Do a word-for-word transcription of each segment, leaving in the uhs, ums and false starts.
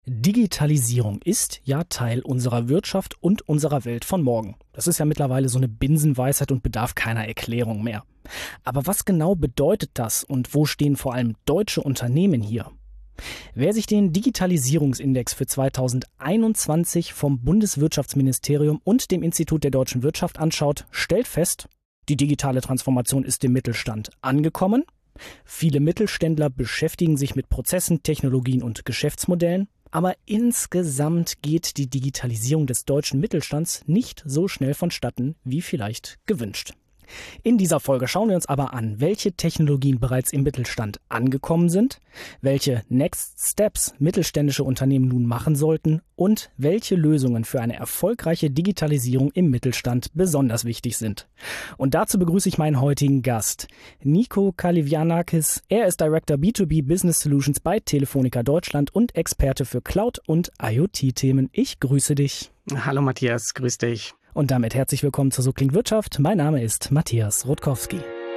Digitalisierung ist ja Teil unserer Wirtschaft und unserer Welt von morgen. Das ist ja mittlerweile so eine Binsenweisheit und bedarf keiner Erklärung mehr. Aber was genau bedeutet das und wo stehen vor allem deutsche Unternehmen hier? Wer sich den Digitalisierungsindex für zweitausendeinundzwanzig vom Bundeswirtschaftsministerium und dem Institut der deutschen Wirtschaft anschaut, stellt fest, die digitale Transformation ist im Mittelstand angekommen. Viele Mittelständler beschäftigen sich mit Prozessen, Technologien und Geschäftsmodellen. Aber insgesamt geht die Digitalisierung des deutschen Mittelstands nicht so schnell vonstatten, wie vielleicht gewünscht. In dieser Folge schauen wir uns aber an, welche Technologien bereits im Mittelstand angekommen sind, welche Next Steps mittelständische Unternehmen nun machen sollten und welche Lösungen für eine erfolgreiche Digitalisierung im Mittelstand besonders wichtig sind. Und dazu begrüße ich meinen heutigen Gast, Nico Kalivianakis. Er ist Director B zwei B Business Solutions bei Telefonica Deutschland und Experte für Cloud- und IoT-Themen. Ich grüße dich. Hallo Matthias, grüß dich. Und damit herzlich willkommen zu So klingt Wirtschaft. Mein Name ist Matthias Rutkowski.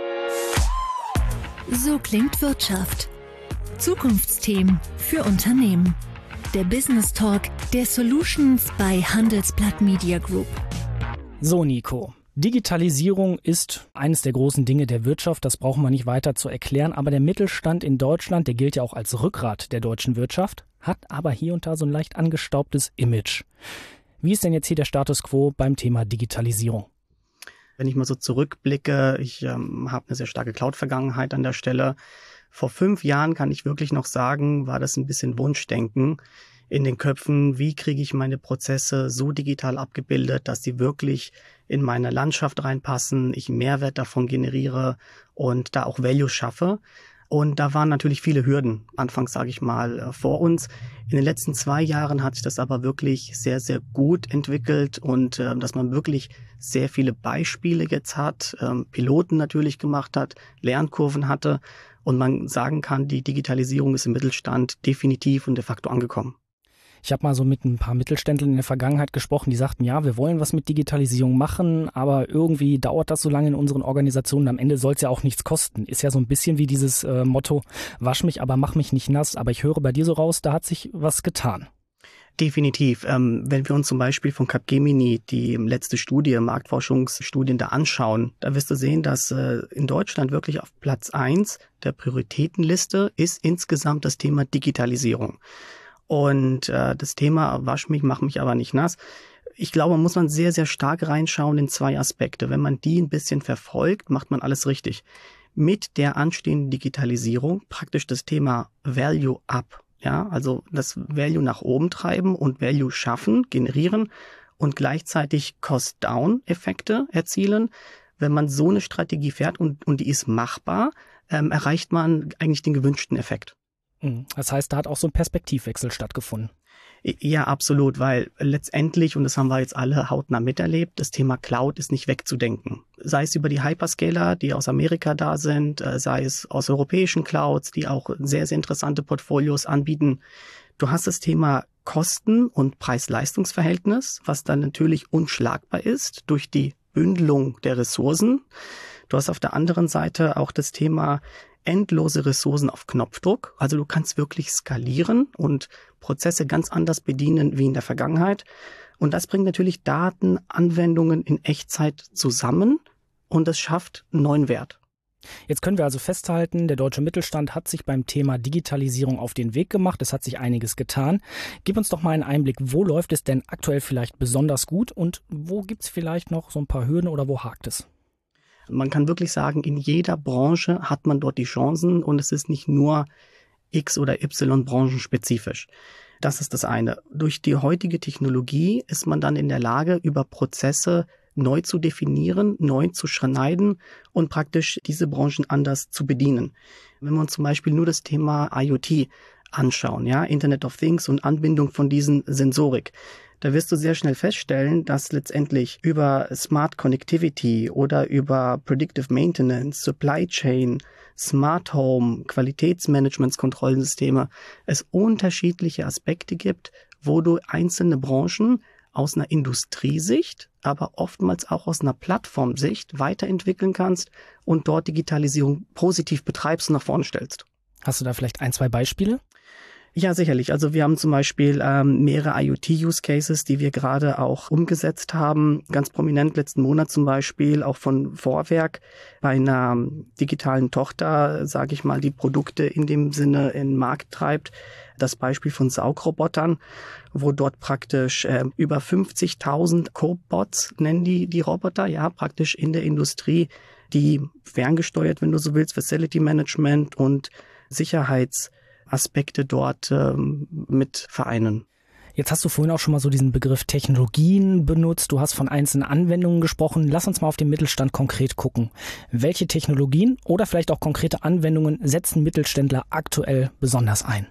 So klingt Wirtschaft. Zukunftsthemen für Unternehmen. Der Business Talk der Solutions bei Handelsblatt Media Group. So Nico, Digitalisierung ist eines der großen Dinge der Wirtschaft. Das brauchen wir nicht weiter zu erklären. Aber der Mittelstand in Deutschland, der gilt ja auch als Rückgrat der deutschen Wirtschaft, hat aber hier und da so ein leicht angestaubtes Image. Wie ist denn jetzt hier der Status quo beim Thema Digitalisierung? Wenn ich mal so zurückblicke, ich ähm, habe eine sehr starke Cloud-Vergangenheit an der Stelle. Vor fünf Jahren kann ich wirklich noch sagen, war das ein bisschen Wunschdenken in den Köpfen. Wie kriege ich meine Prozesse so digital abgebildet, dass sie wirklich in meine Landschaft reinpassen, ich Mehrwert davon generiere und da auch Value schaffe. Und da waren natürlich viele Hürden, anfangs sage ich mal, vor uns. In den letzten zwei Jahren hat sich das aber wirklich sehr, sehr gut entwickelt und äh, dass man wirklich sehr viele Beispiele jetzt hat, ähm, Piloten natürlich gemacht hat, Lernkurven hatte und man sagen kann, die Digitalisierung ist im Mittelstand definitiv und de facto angekommen. Ich habe mal so mit ein paar Mittelständlern in der Vergangenheit gesprochen, die sagten, ja, wir wollen was mit Digitalisierung machen, aber irgendwie dauert das so lange in unseren Organisationen. Am Ende soll es ja auch nichts kosten. Ist ja so ein bisschen wie dieses äh, Motto, wasch mich, aber mach mich nicht nass. Aber ich höre bei dir so raus, da hat sich was getan. Definitiv. Ähm, wenn wir uns zum Beispiel von Capgemini die letzte Studie, Marktforschungsstudien da anschauen, da wirst du sehen, dass äh, in Deutschland wirklich auf Platz eins der Prioritätenliste ist insgesamt das Thema Digitalisierung. Und äh, das Thema wasch mich, mach mich aber nicht nass. Ich glaube, muss man sehr, sehr stark reinschauen in zwei Aspekte. Wenn man die ein bisschen verfolgt, macht man alles richtig. Mit der anstehenden Digitalisierung praktisch das Thema Value Up. Ja, also das Value nach oben treiben und Value schaffen, generieren und gleichzeitig Cost-Down-Effekte erzielen. Wenn man so eine Strategie fährt und, und die ist machbar, ähm, erreicht man eigentlich den gewünschten Effekt. Das heißt, da hat auch so ein Perspektivwechsel stattgefunden. Ja, absolut, weil letztendlich, und das haben wir jetzt alle hautnah miterlebt, das Thema Cloud ist nicht wegzudenken. Sei es über die Hyperscaler, die aus Amerika da sind, sei es aus europäischen Clouds, die auch sehr, sehr interessante Portfolios anbieten. Du hast das Thema Kosten- und Preis-Leistungs-Verhältnis, was dann natürlich unschlagbar ist durch die Bündelung der Ressourcen. Du hast auf der anderen Seite auch das Thema endlose Ressourcen auf Knopfdruck. Also du kannst wirklich skalieren und Prozesse ganz anders bedienen wie in der Vergangenheit. Und das bringt natürlich Daten, Anwendungen in Echtzeit zusammen und das schafft einen neuen Wert. Jetzt können wir also festhalten, der deutsche Mittelstand hat sich beim Thema Digitalisierung auf den Weg gemacht. Es hat sich einiges getan. Gib uns doch mal einen Einblick, wo läuft es denn aktuell vielleicht besonders gut und wo gibt es vielleicht noch so ein paar Hürden oder wo hakt es? Man kann wirklich sagen, in jeder Branche hat man dort die Chancen und es ist nicht nur X- oder Y branchenspezifisch. Das ist das eine. Durch die heutige Technologie ist man dann in der Lage, über Prozesse neu zu definieren, neu zu schneiden und praktisch diese Branchen anders zu bedienen. Wenn wir uns zum Beispiel nur das Thema IoT anschauen, ja, Internet of Things und Anbindung von diesen Sensorik, da wirst du sehr schnell feststellen, dass letztendlich über Smart Connectivity oder über Predictive Maintenance, Supply Chain, Smart Home, Qualitätsmanagementskontrollsysteme es unterschiedliche Aspekte gibt, wo du einzelne Branchen aus einer Industriesicht, aber oftmals auch aus einer Plattformsicht weiterentwickeln kannst und dort Digitalisierung positiv betreibst und nach vorne stellst. Hast du da vielleicht ein, zwei Beispiele? Ja, sicherlich. Also wir haben zum Beispiel ähm, mehrere IoT-Use-Cases, die wir gerade auch umgesetzt haben. Ganz prominent letzten Monat zum Beispiel auch von Vorwerk bei einer digitalen Tochter, sage ich mal, die Produkte in dem Sinne in den Markt treibt. Das Beispiel von Saugrobotern, wo dort praktisch äh, über fünfzigtausend Cobots, nennen die die Roboter, ja, praktisch in der Industrie, die ferngesteuert, wenn du so willst, Facility Management und Sicherheits Aspekte dort ähm, mit vereinen. Jetzt hast du vorhin auch schon mal so diesen Begriff Technologien benutzt. Du hast von einzelnen Anwendungen gesprochen. Lass uns mal auf den Mittelstand konkret gucken. Welche Technologien oder vielleicht auch konkrete Anwendungen setzen Mittelständler aktuell besonders ein?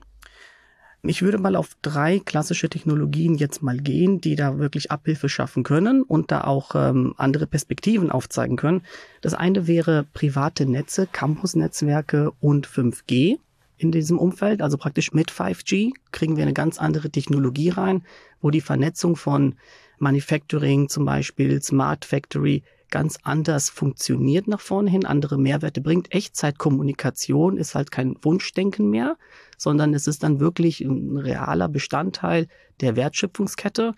Ich würde mal auf drei klassische Technologien jetzt mal gehen, die da wirklich Abhilfe schaffen können und da auch ähm, andere Perspektiven aufzeigen können. Das eine wäre private Netze, Campusnetzwerke und fünf G. In diesem Umfeld, also praktisch mit fünf G, kriegen wir eine ganz andere Technologie rein, wo die Vernetzung von Manufacturing, zum Beispiel Smart Factory, ganz anders funktioniert nach vorne hin, andere Mehrwerte bringt. Echtzeitkommunikation ist halt kein Wunschdenken mehr, sondern es ist dann wirklich ein realer Bestandteil der Wertschöpfungskette.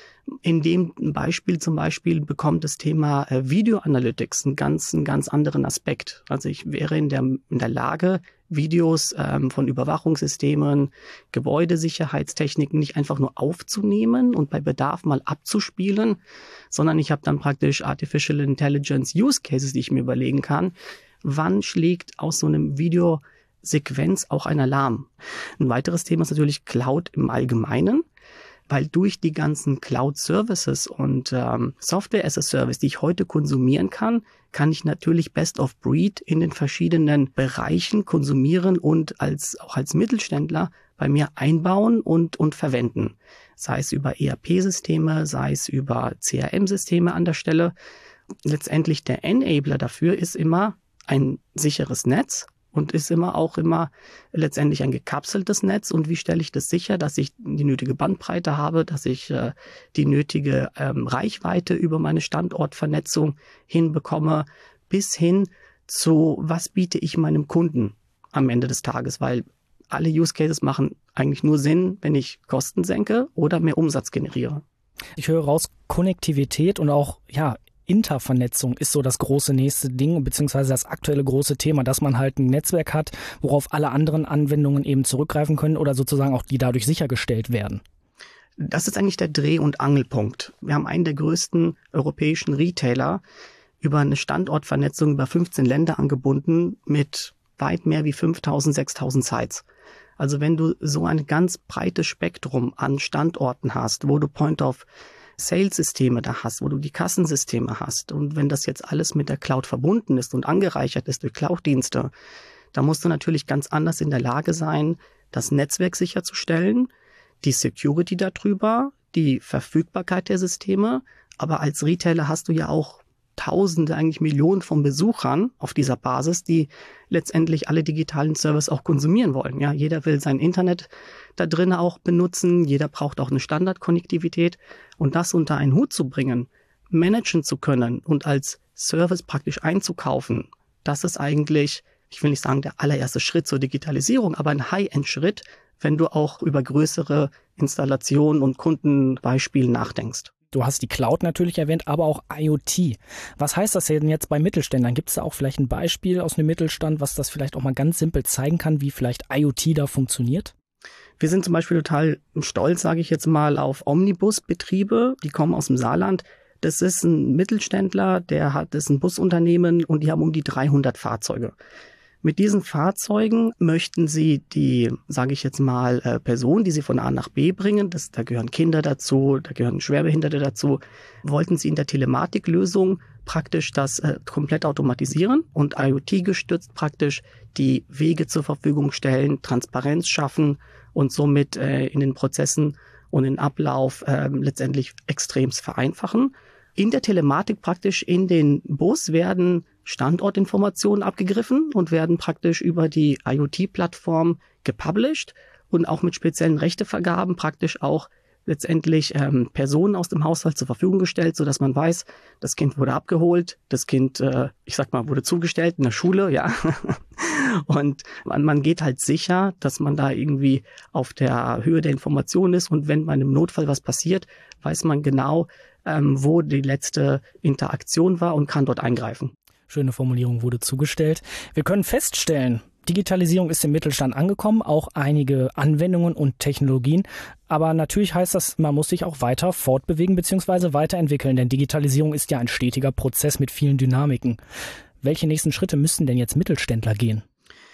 In dem Beispiel zum Beispiel bekommt das Thema äh, Video Analytics einen ganz, einen ganz anderen Aspekt. Also ich wäre in der, in der Lage, Videos ähm, von Überwachungssystemen, Gebäudesicherheitstechniken nicht einfach nur aufzunehmen und bei Bedarf mal abzuspielen, sondern ich habe dann praktisch Artificial Intelligence Use Cases, die ich mir überlegen kann. Wann schlägt aus so einem Videosequenz auch ein Alarm? Ein weiteres Thema ist natürlich Cloud im Allgemeinen. Weil durch die ganzen Cloud-Services und ähm, Software-as-a-Service, die ich heute konsumieren kann, kann ich natürlich Best of Breed in den verschiedenen Bereichen konsumieren und als auch als Mittelständler bei mir einbauen und, und verwenden. Sei es über E R P-Systeme, sei es über C R M-Systeme an der Stelle. Letztendlich der Enabler dafür ist immer ein sicheres Netz. Und ist immer auch immer letztendlich ein gekapseltes Netz. Und wie stelle ich das sicher, dass ich die nötige Bandbreite habe, dass ich äh, die nötige ähm, Reichweite über meine Standortvernetzung hinbekomme, bis hin zu, was biete ich meinem Kunden am Ende des Tages, weil alle Use Cases machen eigentlich nur Sinn, wenn ich Kosten senke oder mehr Umsatz generiere. Ich höre raus, Konnektivität und auch, ja, Intervernetzung ist so das große nächste Ding, beziehungsweise das aktuelle große Thema, dass man halt ein Netzwerk hat, worauf alle anderen Anwendungen eben zurückgreifen können oder sozusagen auch die dadurch sichergestellt werden. Das ist eigentlich der Dreh- und Angelpunkt. Wir haben einen der größten europäischen Retailer über eine Standortvernetzung über fünfzehn Länder angebunden mit weit mehr wie fünftausend, sechstausend Sites. Also wenn du so ein ganz breites Spektrum an Standorten hast, wo du Point of Sales-Systeme da hast, wo du die Kassensysteme hast und wenn das jetzt alles mit der Cloud verbunden ist und angereichert ist durch Cloud-Dienste, da musst du natürlich ganz anders in der Lage sein, das Netzwerk sicherzustellen, die Security darüber, die Verfügbarkeit der Systeme, aber als Retailer hast du ja auch Tausende, eigentlich Millionen von Besuchern auf dieser Basis, die letztendlich alle digitalen Services auch konsumieren wollen. Ja, jeder will sein Internet da drin auch benutzen, jeder braucht auch eine Standardkonnektivität und das unter einen Hut zu bringen, managen zu können und als Service praktisch einzukaufen, das ist eigentlich, ich will nicht sagen der allererste Schritt zur Digitalisierung, aber ein High-End-Schritt, wenn du auch über größere Installationen und Kundenbeispiele nachdenkst. Du hast die Cloud natürlich erwähnt, aber auch IoT. Was heißt das denn jetzt bei Mittelständlern? Gibt es da auch vielleicht ein Beispiel aus einem Mittelstand, was das vielleicht auch mal ganz simpel zeigen kann, wie vielleicht IoT da funktioniert? Wir sind zum Beispiel total stolz, sage ich jetzt mal, auf Omnibusbetriebe. Die kommen aus dem Saarland. Das ist ein Mittelständler, der hat, das ist ein Busunternehmen und die haben um die dreihundert Fahrzeuge. Mit diesen Fahrzeugen möchten sie die, sage ich jetzt mal, äh, Personen, die sie von A nach B bringen, das, da gehören Kinder dazu, da gehören Schwerbehinderte dazu, wollten sie in der Telematiklösung praktisch das äh, komplett automatisieren und IoT gestützt praktisch die Wege zur Verfügung stellen, Transparenz schaffen und somit äh, in den Prozessen und den Ablauf äh, letztendlich extremst vereinfachen. In der Telematik praktisch in den Bus werden Standortinformationen abgegriffen und werden praktisch über die IoT-Plattform gepublished und auch mit speziellen Rechtevergaben praktisch auch letztendlich ähm, Personen aus dem Haushalt zur Verfügung gestellt, sodass man weiß, das Kind wurde abgeholt, das Kind, äh, ich sag mal, wurde zugestellt in der Schule, ja. Und man, man geht halt sicher, dass man da irgendwie auf der Höhe der Information ist und wenn bei einem Notfall was passiert, weiß man genau, ähm, wo die letzte Interaktion war und kann dort eingreifen. Schöne Formulierung, wurde zugestellt. Wir können feststellen, Digitalisierung ist im Mittelstand angekommen, auch einige Anwendungen und Technologien. Aber natürlich heißt das, man muss sich auch weiter fortbewegen bzw. weiterentwickeln, denn Digitalisierung ist ja ein stetiger Prozess mit vielen Dynamiken. Welche nächsten Schritte müssten denn jetzt Mittelständler gehen?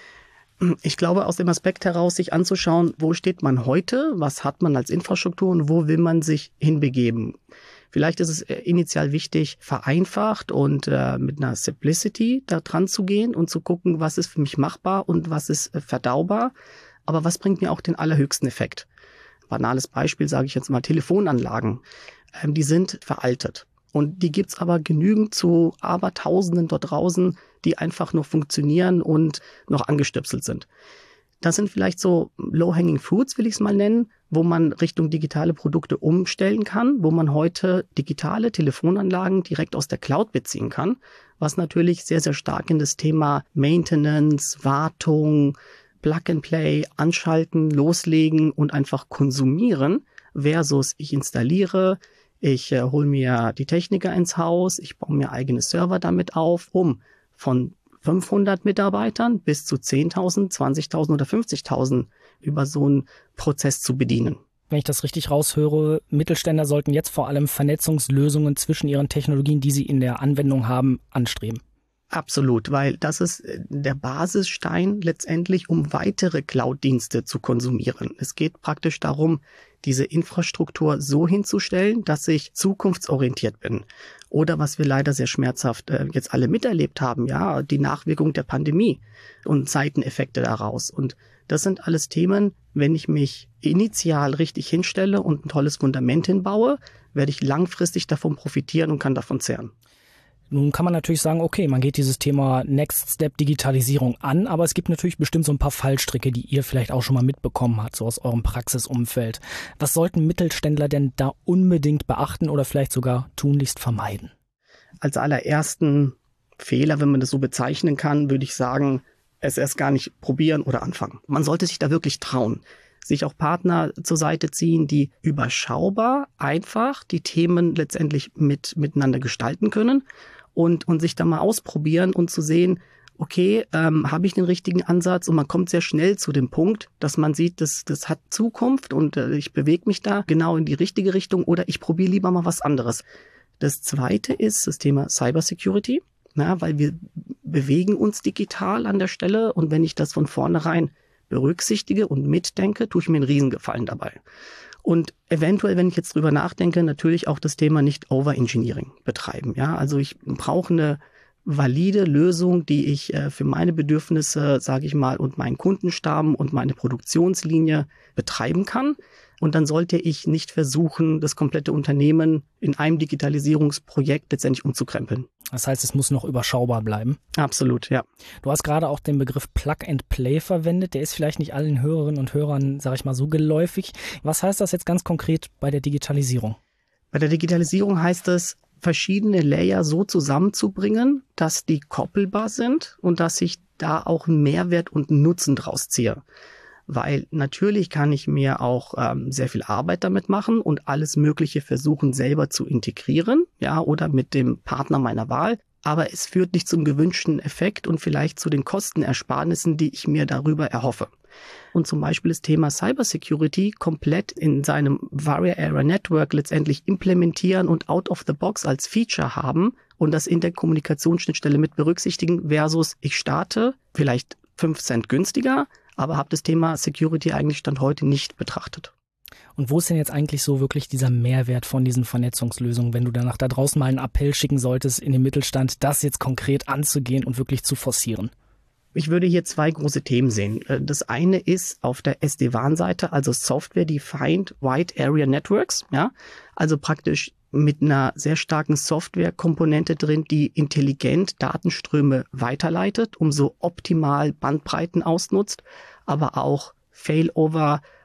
Ich glaube, aus dem Aspekt heraus, sich anzuschauen, wo steht man heute, was hat man als Infrastruktur und wo will man sich hinbegeben. Vielleicht ist es initial wichtig, vereinfacht und äh, mit einer Simplicity da dran zu gehen und zu gucken, was ist für mich machbar und was ist äh, verdaubar, aber was bringt mir auch den allerhöchsten Effekt. Banales Beispiel, sage ich jetzt mal, Telefonanlagen, ähm, die sind veraltet. Und die gibt's aber genügend zu Abertausenden dort draußen, die einfach nur funktionieren und noch angestöpselt sind. Das sind vielleicht so low-hanging fruits, will ich es mal nennen, wo man Richtung digitale Produkte umstellen kann, wo man heute digitale Telefonanlagen direkt aus der Cloud beziehen kann, was natürlich sehr, sehr stark in das Thema Maintenance, Wartung, Plug-and-Play, anschalten, loslegen und einfach konsumieren versus ich installiere, ich äh, hole mir die Techniker ins Haus, ich baue mir eigene Server damit auf, um von fünfhundert Mitarbeitern bis zu zehntausend, zwanzigtausend oder fünfzigtausend über so einen Prozess zu bedienen. Wenn ich das richtig raushöre, Mittelständler sollten jetzt vor allem Vernetzungslösungen zwischen ihren Technologien, die sie in der Anwendung haben, anstreben. Absolut, weil das ist der Basisstein letztendlich, um weitere Cloud-Dienste zu konsumieren. Es geht praktisch darum, diese Infrastruktur so hinzustellen, dass ich zukunftsorientiert bin. Oder was wir leider sehr schmerzhaft äh, jetzt alle miterlebt haben, ja, die Nachwirkung der Pandemie und Seiteneffekte daraus. Und das sind alles Themen, wenn ich mich initial richtig hinstelle und ein tolles Fundament hinbaue, werde ich langfristig davon profitieren und kann davon zehren. Nun kann man natürlich sagen, okay, man geht dieses Thema Next Step Digitalisierung an, aber es gibt natürlich bestimmt so ein paar Fallstricke, die ihr vielleicht auch schon mal mitbekommen habt, so aus eurem Praxisumfeld. Was sollten Mittelständler denn da unbedingt beachten oder vielleicht sogar tunlichst vermeiden? Als allerersten Fehler, wenn man das so bezeichnen kann, würde ich sagen, es erst gar nicht probieren oder anfangen. Man sollte sich da wirklich trauen, sich auch Partner zur Seite ziehen, die überschaubar einfach die Themen letztendlich mit miteinander gestalten können. Und, und sich da mal ausprobieren und zu sehen, okay, ähm, habe ich den richtigen Ansatz? Und man kommt sehr schnell zu dem Punkt, dass man sieht, das, das hat Zukunft und äh, ich bewege mich da genau in die richtige Richtung oder ich probiere lieber mal was anderes. Das Zweite ist das Thema Cybersecurity, na, weil wir bewegen uns digital an der Stelle und wenn ich das von vornherein berücksichtige und mitdenke, tue ich mir einen Riesengefallen dabei. Und eventuell, wenn ich jetzt drüber nachdenke, natürlich auch das Thema nicht Overengineering betreiben. Ja, also ich brauche eine valide Lösung, die ich äh, für meine Bedürfnisse, sage ich mal, und meinen Kundenstamm und meine Produktionslinie betreiben kann. Und dann sollte ich nicht versuchen, das komplette Unternehmen in einem Digitalisierungsprojekt letztendlich umzukrempeln. Das heißt, es muss noch überschaubar bleiben. Absolut, ja. Du hast gerade auch den Begriff Plug and Play verwendet. Der ist vielleicht nicht allen Hörerinnen und Hörern, sage ich mal, so geläufig. Was heißt das jetzt ganz konkret bei der Digitalisierung? Bei der Digitalisierung heißt es, verschiedene Layer so zusammenzubringen, dass die koppelbar sind und dass ich da auch einen Mehrwert und einen Nutzen draus ziehe. Weil natürlich kann ich mir auch ähm, sehr viel Arbeit damit machen und alles Mögliche versuchen selber zu integrieren, ja, oder mit dem Partner meiner Wahl. Aber es führt nicht zum gewünschten Effekt und vielleicht zu den Kostenersparnissen, die ich mir darüber erhoffe. Und zum Beispiel das Thema Cybersecurity komplett in seinem Varia Area Network letztendlich implementieren und out of the box als Feature haben und das in der Kommunikationsschnittstelle mit berücksichtigen versus ich starte vielleicht fünf Cent günstiger, aber habe das Thema Security eigentlich Stand heute nicht betrachtet. Und wo ist denn jetzt eigentlich so wirklich dieser Mehrwert von diesen Vernetzungslösungen, wenn du danach da draußen mal einen Appell schicken solltest in den Mittelstand, das jetzt konkret anzugehen und wirklich zu forcieren? Ich würde hier zwei große Themen sehen. Das eine ist auf der S D WAN-Seite, also Software-Defined Wide Area Networks, ja, also praktisch mit einer sehr starken Software-Komponente drin, die intelligent Datenströme weiterleitet, um so optimal Bandbreiten ausnutzt, aber auch Failover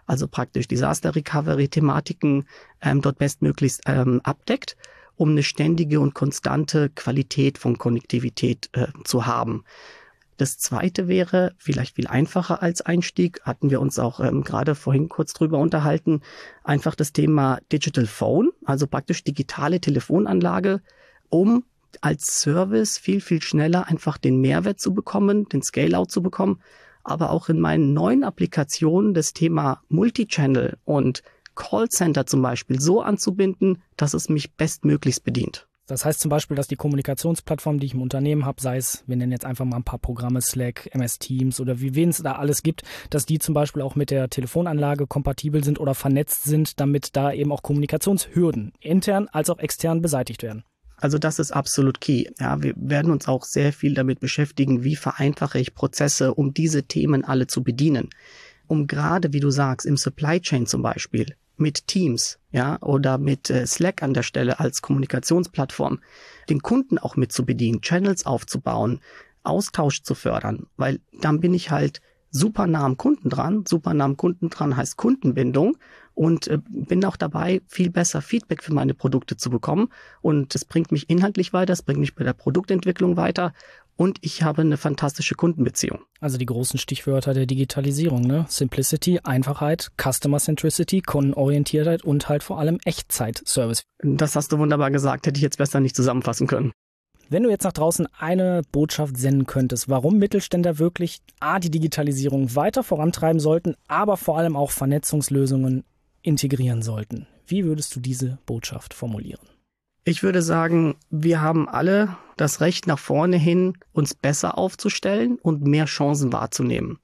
also praktisch Disaster Recovery Thematiken ähm, dort bestmöglichst ähm, abdeckt, um eine ständige und konstante Qualität von Konnektivität äh, zu haben. Das zweite wäre, vielleicht viel einfacher als Einstieg, hatten wir uns auch ähm, gerade vorhin kurz drüber unterhalten, einfach das Thema Digital Phone, also praktisch digitale Telefonanlage, um als Service viel, viel schneller einfach den Mehrwert zu bekommen, den Scale-Out zu bekommen, aber auch in meinen neuen Applikationen das Thema Multichannel und Callcenter zum Beispiel so anzubinden, dass es mich bestmöglichst bedient. Das heißt zum Beispiel, dass die Kommunikationsplattform, die ich im Unternehmen habe, sei es, wir nennen jetzt einfach mal ein paar Programme, Slack, M S Teams oder wie wen es da alles gibt, dass die zum Beispiel auch mit der Telefonanlage kompatibel sind oder vernetzt sind, damit da eben auch Kommunikationshürden intern als auch extern beseitigt werden. Also das ist absolut key. Ja, wir werden uns auch sehr viel damit beschäftigen, wie vereinfache ich Prozesse, um diese Themen alle zu bedienen. Um gerade, wie du sagst, im Supply Chain zum Beispiel, mit Teams, ja, oder mit äh, Slack an der Stelle als Kommunikationsplattform, den Kunden auch mit zu bedienen, Channels aufzubauen, Austausch zu fördern, weil dann bin ich halt super nah am Kunden dran. Super nah am Kunden dran heißt Kundenbindung und äh, bin auch dabei, viel besser Feedback für meine Produkte zu bekommen. Und es bringt mich inhaltlich weiter, es bringt mich bei der Produktentwicklung weiter und ich habe eine fantastische Kundenbeziehung. Also die großen Stichwörter der Digitalisierung, ne? Simplicity, Einfachheit, Customer Centricity, Kundenorientiertheit und halt vor allem Echtzeit-Service. Das hast du wunderbar gesagt, hätte ich jetzt besser nicht zusammenfassen können. Wenn du jetzt nach draußen eine Botschaft senden könntest, warum Mittelständler wirklich A, die Digitalisierung weiter vorantreiben sollten, aber vor allem auch Vernetzungslösungen integrieren sollten, wie würdest du diese Botschaft formulieren? Ich würde sagen, wir haben alle das Recht nach vorne hin, uns besser aufzustellen und mehr Chancen wahrzunehmen.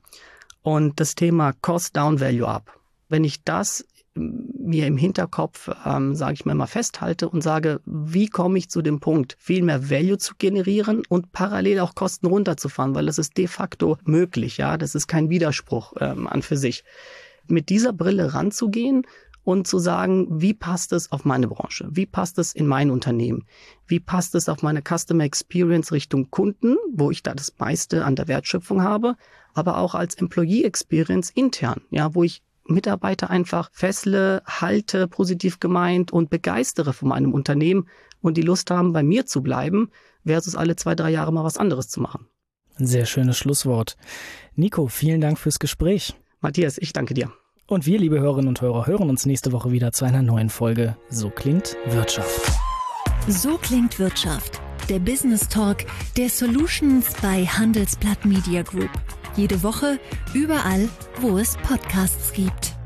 Und das Thema Cost Down, Value Up. Wenn ich das mir im Hinterkopf, ähm, sage ich mal, mal festhalte und sage, wie komme ich zu dem Punkt, viel mehr Value zu generieren und parallel auch Kosten runterzufahren, weil das ist de facto möglich, ja, das ist kein Widerspruch ähm, an für sich. Mit dieser Brille ranzugehen und zu sagen, wie passt es auf meine Branche? Wie passt es in mein Unternehmen? Wie passt es auf meine Customer Experience Richtung Kunden, wo ich da das meiste an der Wertschöpfung habe, aber auch als Employee Experience intern, ja, wo ich Mitarbeiter einfach fessle, halte, positiv gemeint und begeistere von meinem Unternehmen und die Lust haben, bei mir zu bleiben, versus alle zwei, drei Jahre mal was anderes zu machen. Ein sehr schönes Schlusswort. Nico, vielen Dank fürs Gespräch. Matthias, ich danke dir. Und wir, liebe Hörerinnen und Hörer, hören uns nächste Woche wieder zu einer neuen Folge So klingt Wirtschaft. So klingt Wirtschaft. Der Business Talk der Solutions bei Handelsblatt Media Group. Jede Woche, überall, wo es Podcasts gibt.